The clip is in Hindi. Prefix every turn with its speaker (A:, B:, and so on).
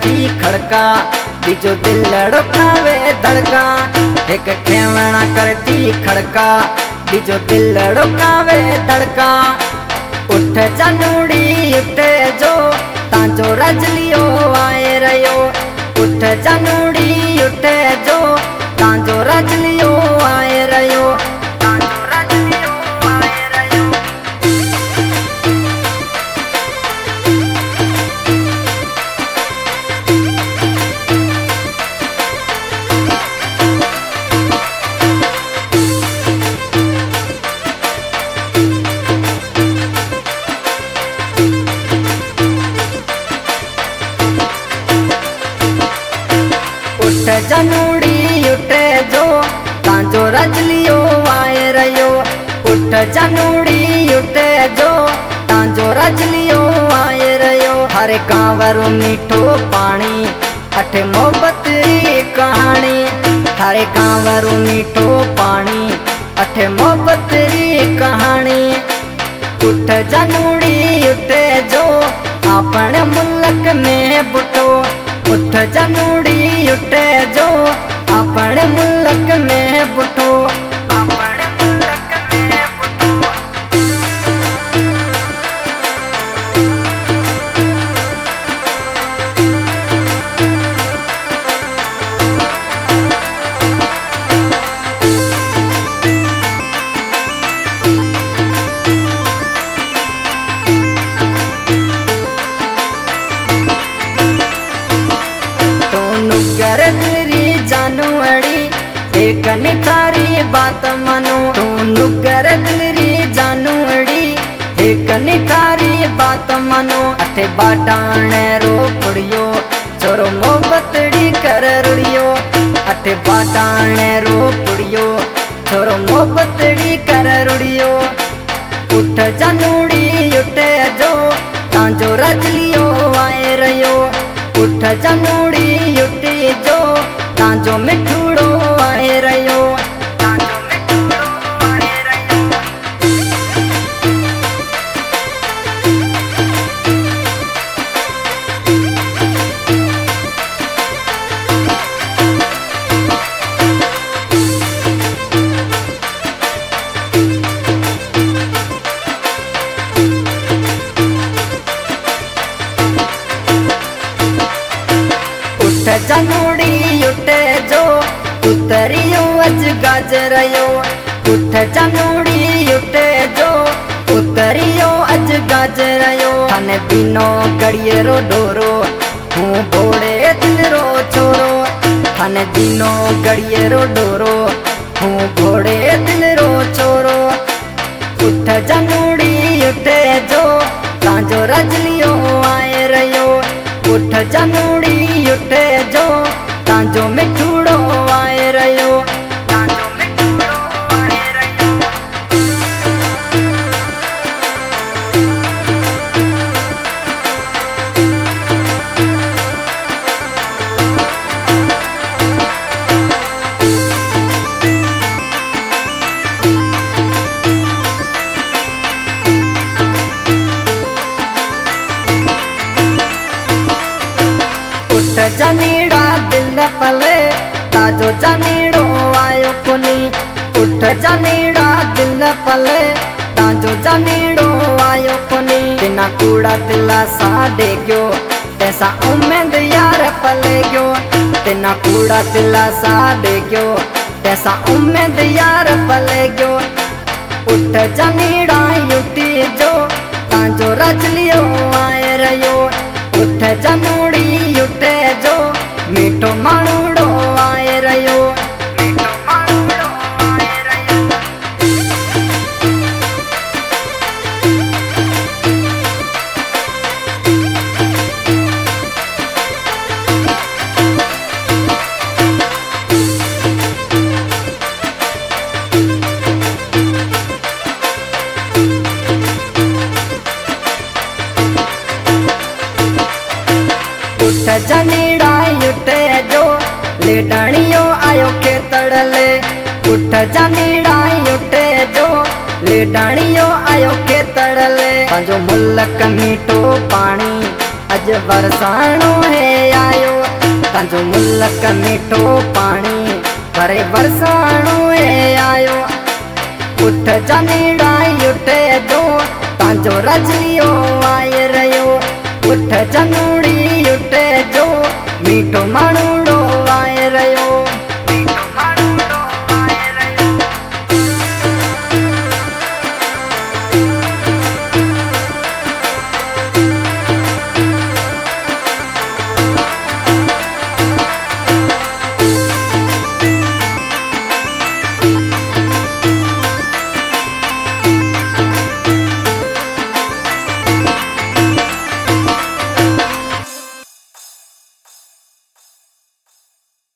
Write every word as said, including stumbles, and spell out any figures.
A: करती खड़का बीजो दिल लड़कावे धड़का। एक खेवना करती खड़का बीजो दिल लड़कावे धड़का। उठ जानूड़ी उठ जो तांजो रजलियो आए रयो। उठ जानूड़ी उठ जो तांजो रजलियो आए रयो। उठ जानूड़ी उठ जो तांजो रजलियो आए रयो। उठ जानूड़ी उठ जो तांजो रजलियो आए रयो। हरे कांवरो मीठो पानी अठे मोहब्बत री कहानी। हरे कांवरो मीठो पानी अठे मोहब्बत री कहानी। उठ जानूड़ी उठ जो अपने मुल्क में बुटो। उठ जानूड़ी उठ जो अपने मुल्क में बुटो। अपने मुल्क में बुटो। नुगर तेरी जानू अड़ी एक निथारी बात मनो। तू नुगर तेरी जानू अड़ी एक निथारी बात मनो। अठे बाटाने रो पुड़ियो छोरो मोहब्बतड़ी कर रुड़ियो। अठे बाटाने रो पुड़ियो छोरो मोहब्बतड़ी कर रुड़ियो। उठ जानूड़ी उठ जो तांजो रजलियो आए रयो। उठ जानूड़ी उठ जो तांजो मिठूड़ो आए रयो। तांजो मिठूड़ो आए रयो। उठ जानूड़ी उठ जो उतरियो अज गाजरयो। उठ जानूड़ी उठ जो उतरियो अज गाजरयो। थाने बिनो गड़ियरो डोरो हूँ भोड़े दिल रो छोरो। थाने बिनो गड़ियरो डोरो हूँ भोड़े दिल रो छोरो। उठ जानूड़ी उठ जो तांजो रजलियो आए रयो। उठ जानूड़ी उठ जो तांजो मिठूड़ो आए रयो। तांजो मिठूड़ो आए रयो। उठ जानीड़ा दिल पले ताजो जानीड़ो आयो कोनी। उठ जानीड़ा दिल पले ताजो जानीड़ो आयो कोनी। बिना कूड़ा दिला सा डेग्यो तैसा उम्मीद यार पले गयो। बिना कूड़ा दिला सा डेग्यो तैसा उम्मीद यार पले गयो। उठ जानीड़ा उठी जो तांजो रजलियो आए रयो। उठ जानूड़ी उठ जो मीठो माणूड़ो आए रयो। मीठो माणूड़ो आए रयो। उठ जानीड़ा उठ जो लेडणियो आयो खेतड़ले। उठ जानीड़ा उठ जो लेडणियो आयो खेतड़ले। पंजो मुल्क मीठो पानी अज अज बरसाणो है आयो तांजो मुल्क मीठो पानी करे बरसाणो है आयो। उठ जनेड़ा उठे जो तांजो रजलियो आए रयो। उठ जनूड़ी उठे जो मीठो माणूड़ो आए रयो।